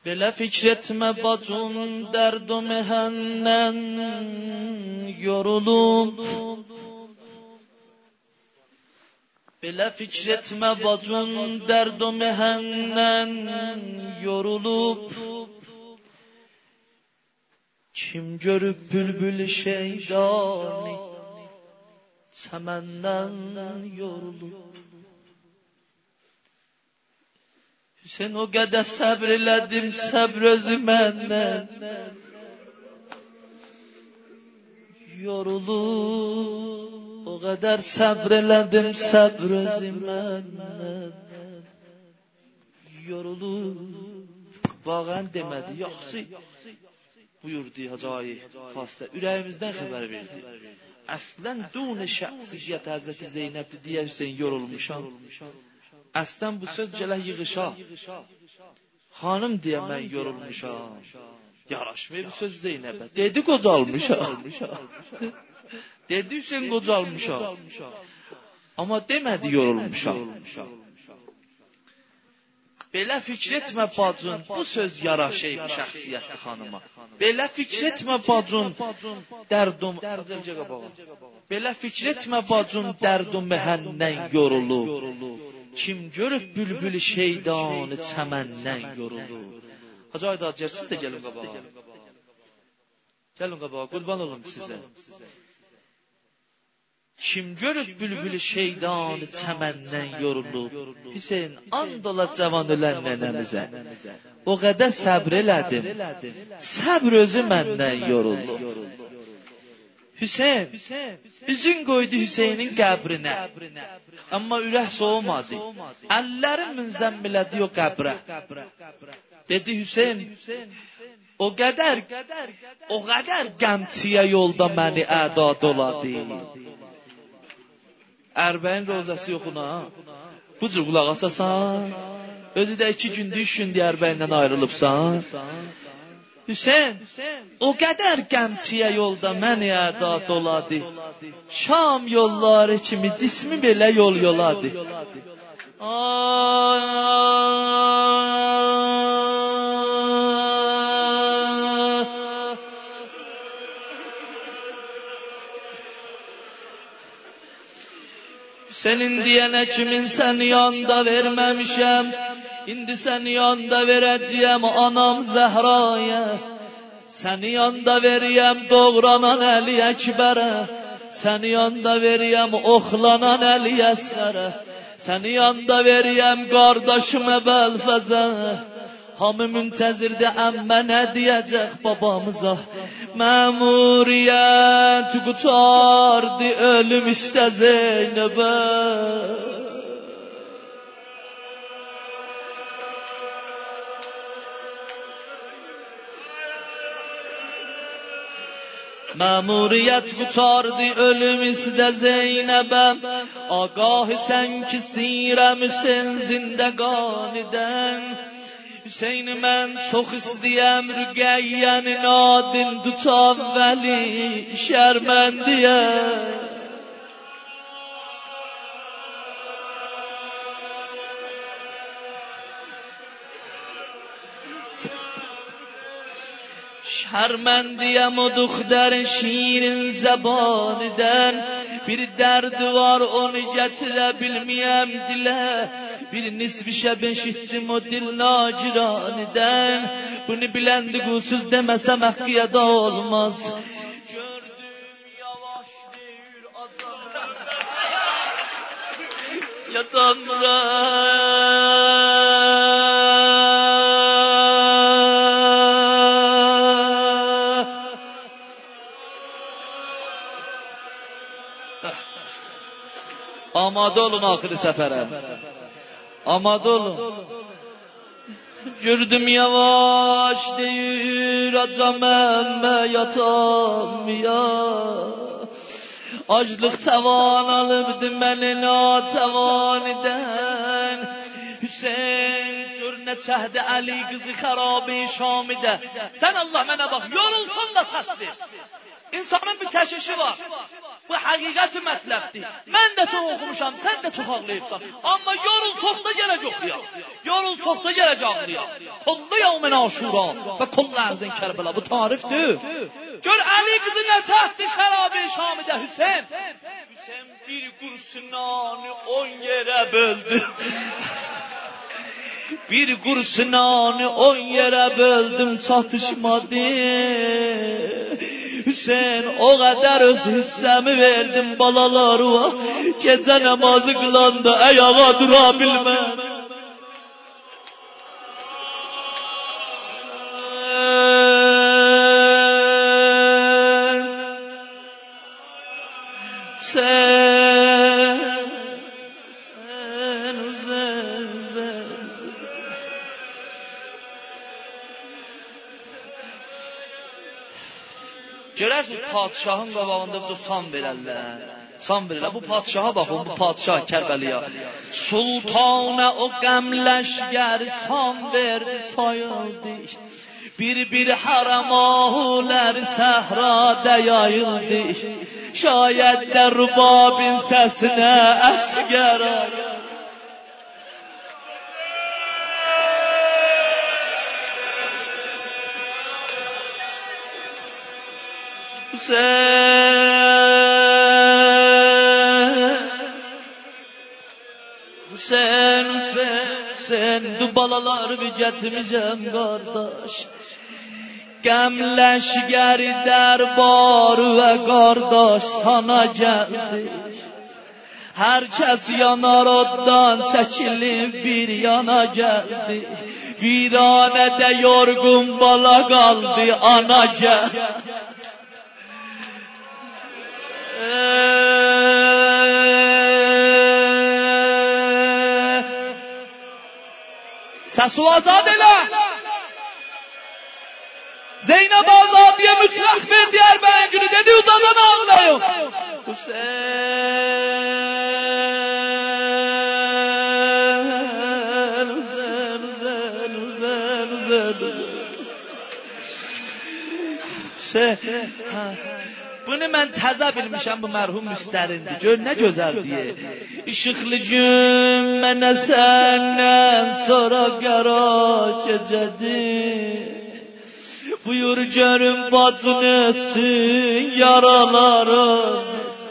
Belə fikr etmə bacım, dərd o məhənnən yorulub. Belə fikr etmə bacım, dərd o məhənnən yorulub. Kim görüb bülbül şeydani çəməndən yorulub. Hüseyin o qədər səbr elədim, səbr özü məndən yorulub. O qədər səbr elədim, səbr özü məndən yorulub. Vağən demədi, yaxşı buyurdu Hacı Xastə, ürəyimizdən xəbər verdi. Əslən dun şəxsiyyət Həzrəti Zeynəbdir deyə Hüseyin yorulmuşam. Əslən bu söz gələ yığışa. Xanım deyə mən yorulmuşam. Yaraşmıyor bu söz Zeynəbə. Dedi qocalmışam. Dedi Hüseyin qocalmışam. Amma demədi yorulmuşam. Belə fikr etmə bacın, bu söz yaraşır şəxsiyyətli xanıma. Belə fikr etmə bacın, dərdum. Belə fikr etmə bacın, dərdum məhəndən yorulub. Kim görüb bülbül şeydanı çəməndən yorulub. Hacı Aydacər, siz də gəlin qabağa. Gəlin qabağa, qurban olum sizə. Kim görüb bülbül şeydanı çəməndən yorulub. Hüseyin, and ola cavan ölən nənəmizə. O qədər səbr elədim. Səbr özü məndən yorulub. Hüseyin, üzün qoydu Hüseynin qəbrinə. Amma ürək soğumadı. Əlləri münzəmmilədi o qəbrə. Dedi Hüseyin, o qədər qəmçiyə yolda məni ədad oladı. Ərbəyin rozəsi yoxuna. Bu cür qulaq asasan. Özü də 2 gündür, 3 gündür Ərbəyindən ayrılıbsan. Hüseyin, o qədər qəmçiyə yolda məni ədad oladı. Şam yolları kimi cismi belə yol yoladı. Senin diyene kimin sen yanda vermemişem. İndi sen yanda vereceğim anam Zehra'ya. Seni yanda veriyem doğranan Əli Əkbərə. Seni yanda veriyem oxlanan Əli Əsgərə. Seni yanda veriyem qardaşım Əbəlfəzə. Hamı müntəzirdə əmmə nə deyəcək babamıza. Məmuriyyət qutardı ölüm istə Zeynəbə. Məmuriyyət qutardı ölüm istə Zeynəbə. Agah sən ki sirəmüsən zindəqanidən. Hüseyin mən çox istəyəm Rüqəyyənin adın tutan vəli şərməndiyə. Şərməndiyəm o duxdər şirin zəbanıdən. Bir dərdi var onu gətirə bilməyəm dilə. Bir nisbi şəb eşitdim o dil naciranıdən. Bunu biləndi qusuz deməsəm haqqiyədə olmaz. Gördüm yavaş deyir adam yatanmıra. Amad olun axırı səfərə. Amad olun. Gördüm yavaş deyir acam əmmə yatamıya. Aclıq təvan alıbdı məni natəvanidən. Hüseyin gör nə çəhdi Əli qızı xarabi Şamidə. Sən Allah mənə bax yorulsun da səsdir. İnsanın bir təşvişi var. Bu həqiqət mətləbdir. Mən də çox oxumuşam, sən də çox ağlayıbsan. Amma yorulsoqda gələcək oxuyaq. Yorulsoqda gələcək ağlayaq. Kullu yevmin aşura və kullu ərzin Kərbəla. Bu tarifdir. Gör Əli qızı nə çəkdi şərabı Şamidə Hüseyn. Hüseyn bir qursunanı 10 yerə böldü. Bir qursunanı 10 yerə böldüm, çatışmadı. Hüseyin o qədər öz hissəmi verdim balalarıma. Gecə namazı qılanda ayağa dura bilmədim. Görərsiniz, padişahın qabağında bu san verərlər. San verirlər. Bu padişaha baxın, bu padişah Kərbəliyə. Sultana o qəmləşgər san verdi, sayıldı. Bir haramahulər səhrada yayıldı. Şayət də rubabin səsinə əsgər ayıldı. Hüseyin, du balaları bir getirmişəm qardaş. Qəmləşgəri dərbarı və qardaş sana gəldi. Hər kəs yanar oddan çəkilib bir yana gəldi. Viranədə yorğun bala qaldı, ana gəldi. Səsu azad elə. Zeynəb Azadiyə mütləq ver Diyarbəkir günü dedi, uzadan ağlayın. Hüseyn. Bunu mən təzə bilmişəm, bu mərhum müstərindir. Gör nə gözəl deyə. İşıqlı gün mənə səndən sonra qərar gecədir. Buyur görüm bacın ölsün yaralarım.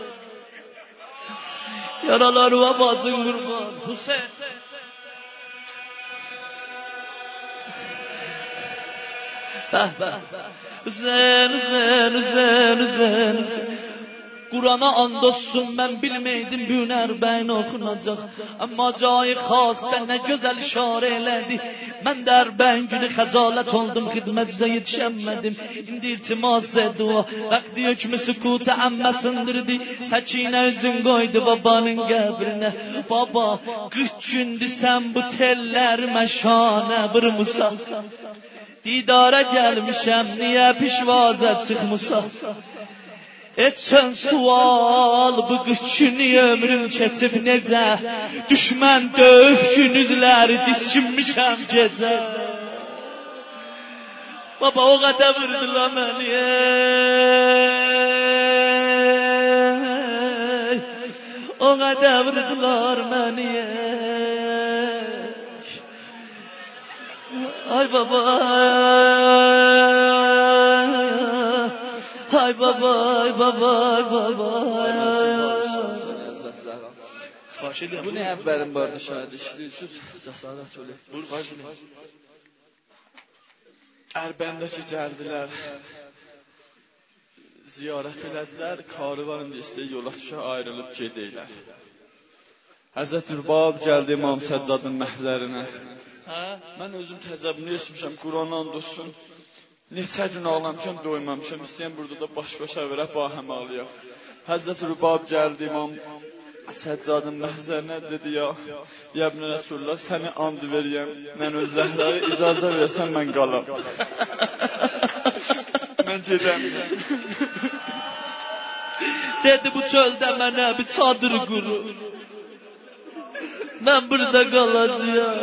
Yaralarıma bacın qurban. Hüseyin. Hüseyin. Qurana and olsun, mən bilməydim bu nərbəyin oxunacaq. Amma cayı xasdə nə gözəl işarə elədi. Mən dərbəyin günü xəcalət oldum, xidmətinizə yetişəmədim. İndi iltimas dua, vaxtı hökmü sükutə əmməsindirdi. Səkinə üzün qoydu babanın qəbrinə. Baba, 40 gündür sən bu tellərimə şanə vurmusa. Didara gəlmişəm, niyə pişvazə çıxmusa? Etsən sual, bu qıçını ömrüm keçib necə? Düşmən döyüb günüzləri diskinmişəm gecə. Baba, o qədər vurdular məni, o qədər vurdular məni. Ay baba, ay baba, ay baba, ay baba. Bu ne əvvəlin vardı şahid işləyirsiniz? Cəsarət öyle. Buyur, bacım. Ərbəndəki gəldilər, ziyarət elədilər, karıvan indi istəyir yola düşə ayrılıb gedəylər. Həzrət Rübab gəldi İmam Səccadın məhzərinə. Mən özüm təzəbini eşmişəm, Qur'an and olsun. Neçə gün ağlamışam, doymamışam. İstəyən burada da baş-başa verə bahəm ağlayaq. Həzrət Rübab gəldi İmam Səccadın məhzərinə, dedi ya İbn Rəsulullah, səni and veriyəm. Mən öz Zəhraya icazə versən mən qalam. Mən gedəmiyəm. Dedi bu çöldə mənə bir çadır qurur. Mən burada qalacağım.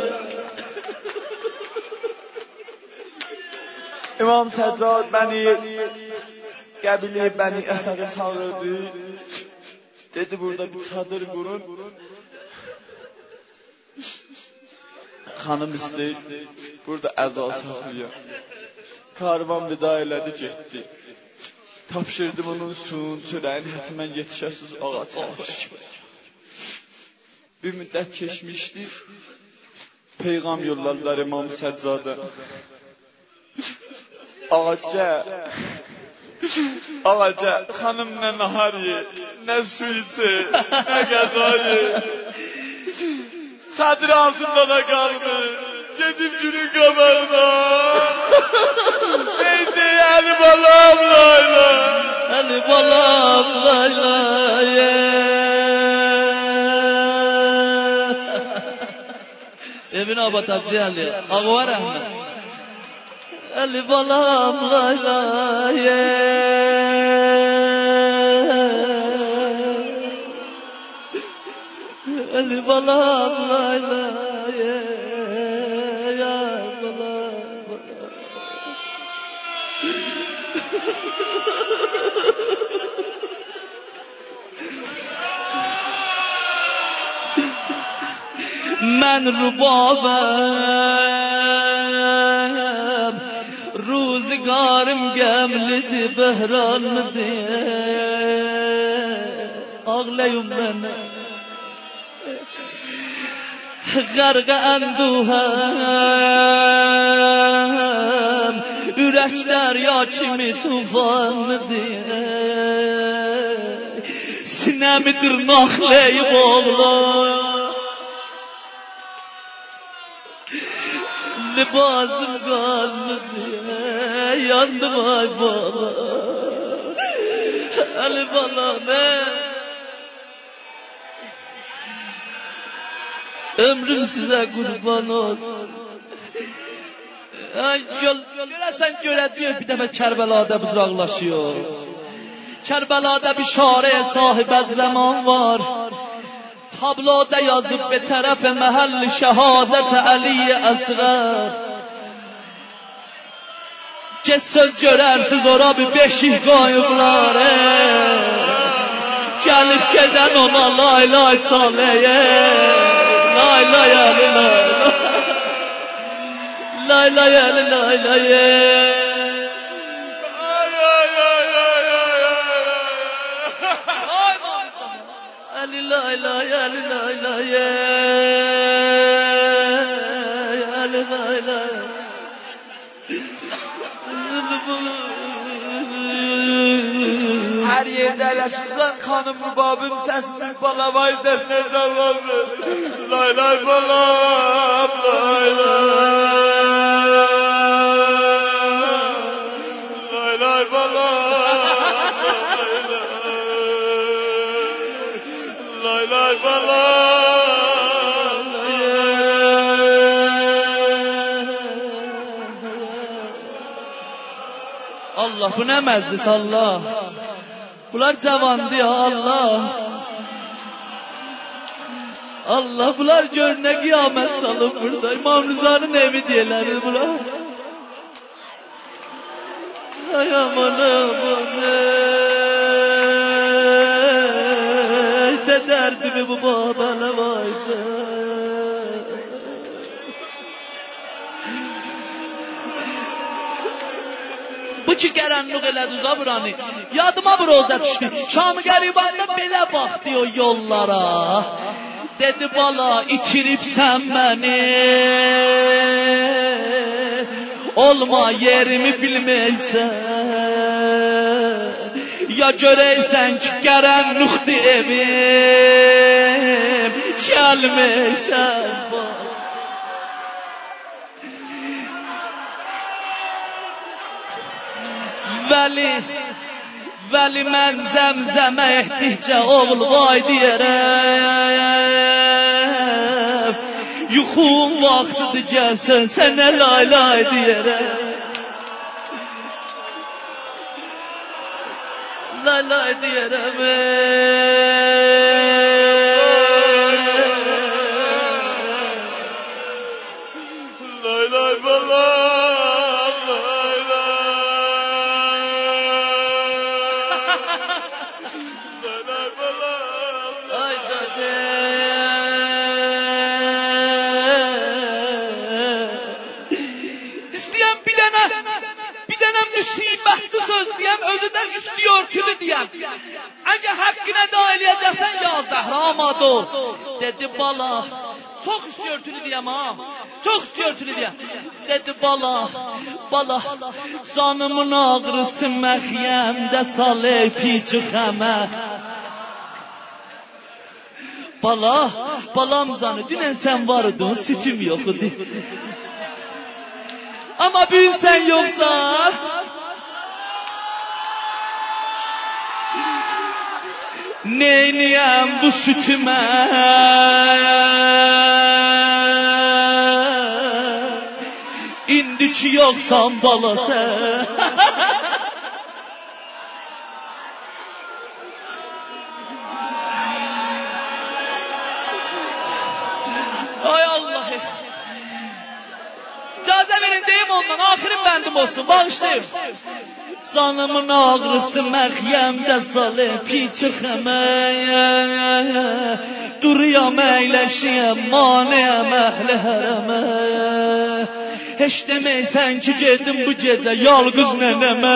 İmam Səccad bəni qəbili Bəni Əsəd'ə çağırdı. Dedi burada bir çadır kurun. Hanım istəyir, burada əza saxlayır. Karvan vida elədi, getdi. Tapşırdım onun suyun, çörəyini, hətimən yetişəsiz ağac. Bir müddət keçmişdi. Peyğam yollarlar İmam Səccadə. Ağaca, xanım nə nahar ye, nə su içe, nə qəza ye. Çadır altında da qaldı. Gedib günün qabağına. Neydi əli balam layla. Əli balam layla. Evin Abat Hacı Ali. Ağva rəhmət. Əli balam layla. Əli balam layla. من ربابم روزگارم گملدی بهران مدی ağlayım ben غرق اندوهم ürək derya kimi tufan mıdır sinemidir nahleyip oğlan libasım kalmadı yandım ay baba Ali balam ömrüm size kurban olsun görəsən görəcəyik bir dəfə Kərbəlada buzaqlaşıyor Kərbəlada bir şare sahib zaman var tabloda yazıb bir tərəf məhəll şəhadət Əli Əsğər Söz görərsiz ora bir beşik qoyublar Gəlib gedən ona lay lay çaleye Lay lay əli lay lay lay əli lay lay Ali lay lay Ali lay lay Ali lay lay Her yerde yaşayan kanım rubabım sesini balavay sesine cevabı Lay lay balam lay lay Lay lay balam Lay lay balam Allah bu ne meclis Allah Bunlar cavandı ya Allah Allah bunlar gör ne kıyamet salıp burada İmam Rıza'nın evi diyeler bunlar Ay aman aman de derdimi bu babana vayca Bu ki qaranlıq elədi Zabrani Yadıma bir roza düşdü Şam-ı qəribanda belə baxdı o yollara Dedi bala içiribsən məni Olma yerimi bilməysən Ya görəysən ki qaranlıqdı evim Gəlməysən Vəli mən zəmzəmə etdikcə oğul vay deyərəm Yuxum vaxtıdır gəlsən sənə lay lay deyərəm Lay lay deyərəm Lay lay balam Lay lay balam müsibətli söz deyəm, özüdən üstü örtülü deyəm. Əgər haqqına da eləyəcəksən, ya Zəhra amado. Dedi bala, çox üstü örtülü deyəm ha. Çox üstü örtülü deyəm. Dedi bala, canımın ağrısı məxyəmdə salə piçi xəmə. Balam canı, dünən sən vardın, sütüm yox idi. Amma bugün sən yoxsan, neyniyəm bu sütümə? İndi ki yoxsan balası. Ay Allah. İcazə verin deyim ondan, axirim bəndim olsun, bağışlayın. Canımın ağrısı məxyəmdə salıb piçi xəməyə. Duruyam əyləşiyəm, maniyəm əhli hərəmə. Heç deməysən ki gedim bu gecə yalqız nənəmə.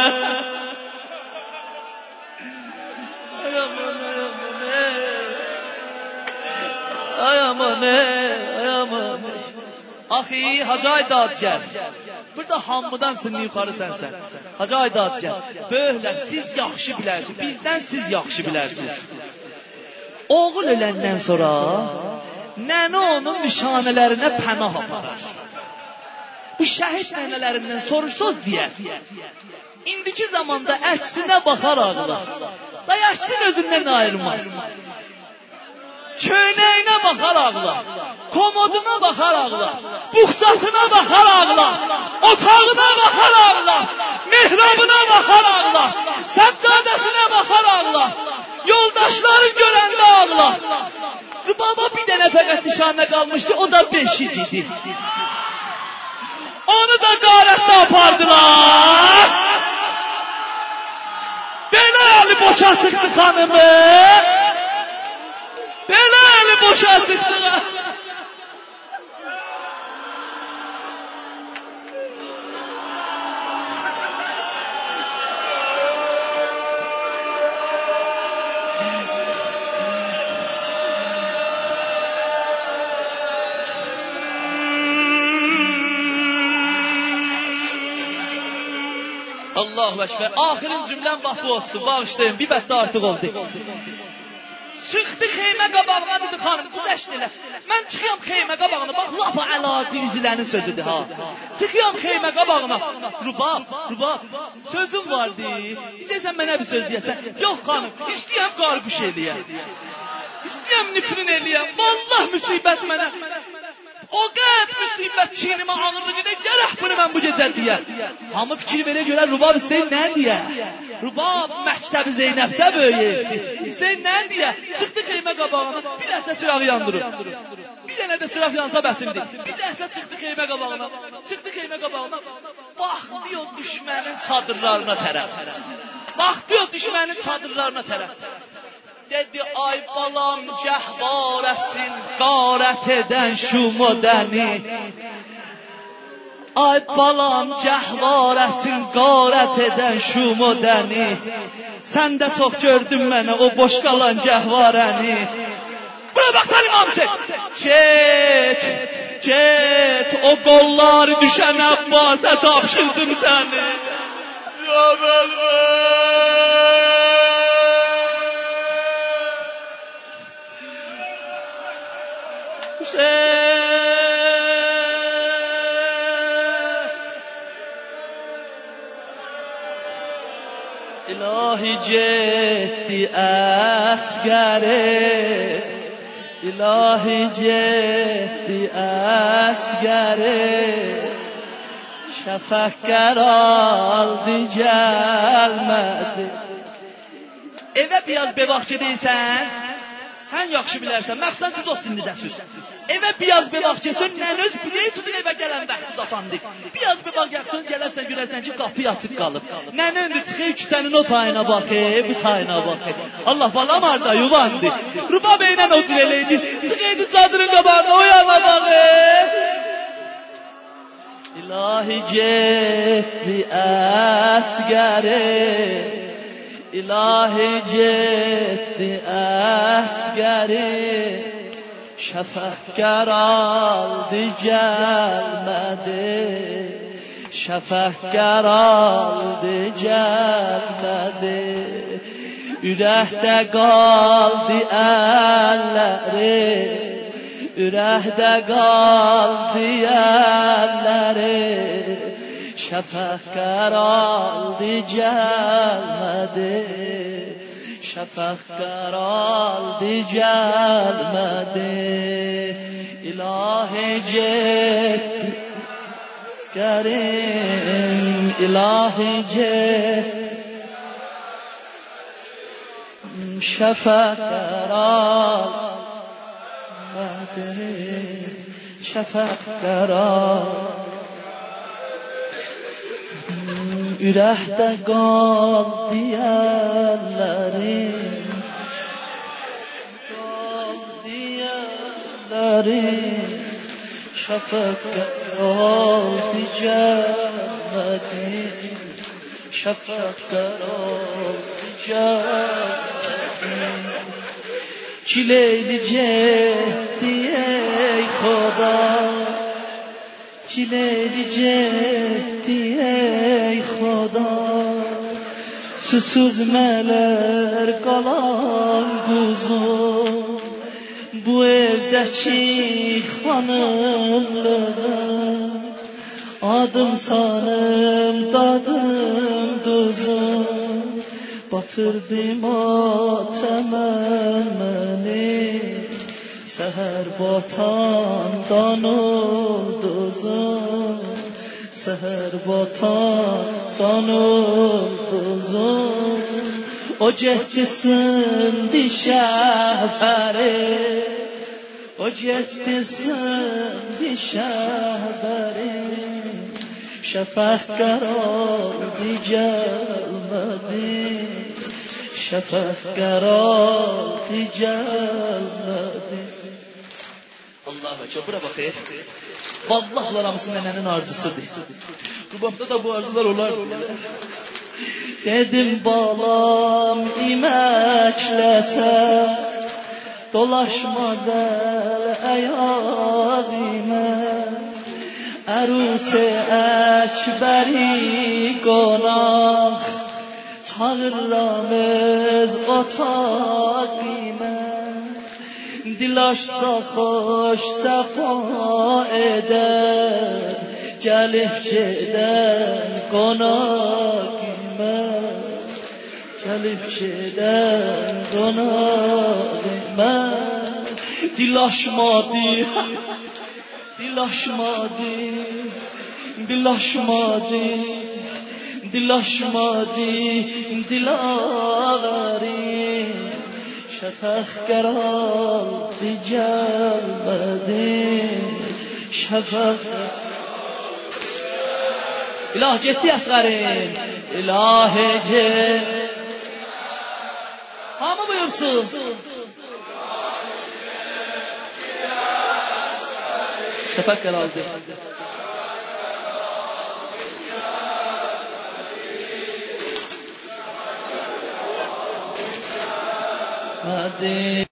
Ay aman. Axı, Hacı Aydadgər. Burada hamıdan sınır yuxarı sənsən. Hacı Aydadgər. Böyüklər, siz yaxşı bilərsiniz. Bizdən siz yaxşı bilərsiniz. Oğul öləndən sonra nənə onun nişanələrinə pənah aparar. Bu şəhid nənələrindən soruşsuz deyər. İndiki zamanda əksinə baxar ağlar. Da yaşsın özündən ayrılmaz. Köynəyinə baxar ağlar, komoduna baxar ağlar, buxçasına baxar ağlar, otağına baxar ağlar, mihrabına baxar ağlar, səccadəsinə baxar ağlar, yoldaşları görəndə ağlar. Baba bir dənə fəqət nişanə qalmışdı, o da 5 idi. Onu da qarətdə apardılar. Belə əli boşa çıxdı xanımı. Belə əli boşa çıxdı. Allahu Ekber. Axirin cümlem bax bu olsun. Bağışlayın. Bir bətdə artıq oldu. Çıxdı xeymə qabağına dedi xanım, güzəşt elə. Mən çıxıyorum xeymə qabağına, bax lapa əlacı üzülərin sözüdür ha. Çıxıyorum xeymə qabağına. Rubab, sözüm vardı. İstəyəsən mənə bir söz deyəsən. Yox xanım, istəyəm qarquş eləyəm. İstəyəm nifrin eləyəm. Vallah müsibət mənə. O qəd müsibət çiynimə ağırlı gedə, gərək bunu mən bu gecə deyəm. Hamı fikir verə görə Rubab istəyir nə deyə? Rubab məktəbi Zeynəbdə böyüyübdür. İstəyir nə deyə? Çıxdı xeymə qabağına, bir dəsə çıraq yandırıb. Bir dənə də çıraq yansa bəsimdir. Bir dəsə çıxdı xeymə qabağına. Baxdı o düşmənin çadırlarına tərəf. Dedi ay balam cəhvarəsin qarət edən şu modəni. Ay balam cəhvarəsin qarət edən şu modəni. Sən də çox gördün mənə o boş qalan cəhvarəni. Bura bax Səlim Hamsi. Get o qolları düşən Abbasa tapşırdım səni. Ya İlahi cetti əsgəri şəfəq qaraldı gəlmədi. Evə biraz bevaq gedəysən, sən yaxşı bilərsən, məqsəd siz o sindidəsiz. Evə biraz bevaq gəlsən, nənöz biləyəsudun evə gələn vaxtı dafandı. Biraz bevaq gəlsən, gələrsən, görərsən ki, qapı açıq qalıb. Nənöndür, çıxır küçənin o tayına baxır, bu tayına baxır. Allah balam arda yuvandı. Rubab eynən o cür eləydi, çıxırdı çadırın qabağına, o yana baxır. الهی جدی اسگره الهی جدی اسگره شفقگر aldı gelmedi şefqər aldı gəlmədi ürəkdə qaldı əlləri ürəkdə qaldı əlləri şefqər aldı gəlmədi şefqər aldı gəlmədi ilahi ceddi Kerim ilahi şefqər almədi şefqər ürəkdə qaldı əllərim şefqər aldı gəlmədi şefqər aldı gəlmədi çileyli cehdi ey Xuda çileyli cehdi ey Xuda susuz mələr qalan quzum bu evdəki xanımlığım adım sanım dadım duzum batırdı matəmən məni səhər batandan ulduzum səhər batandan ulduzum o cehdisin şəhbəri o cehdisin şəhbəri şefqər aldı gəlmədi şefqər aldı gəlmədi Allah çok bura bakayım. Vallahi hamısı nenenin arzusudur. Rubamda da bu arzular olar. Dedim balam iməkləsə dolaşmaz əl əyadimə ərus-i əkbəri qonaq çağırram öz otaqimə dilaşsa xoş səfa edər gəlib gedən qonaqimə gəlib gedən qonaqimə dilaşmadı dilaşmadı dilaşmadı dilaşmadı dilaverim şefqər aldı gəlmədi şefqər İlah ciddi əsğərim İlahi ciddi hamı buyursun şefqər aldı Madi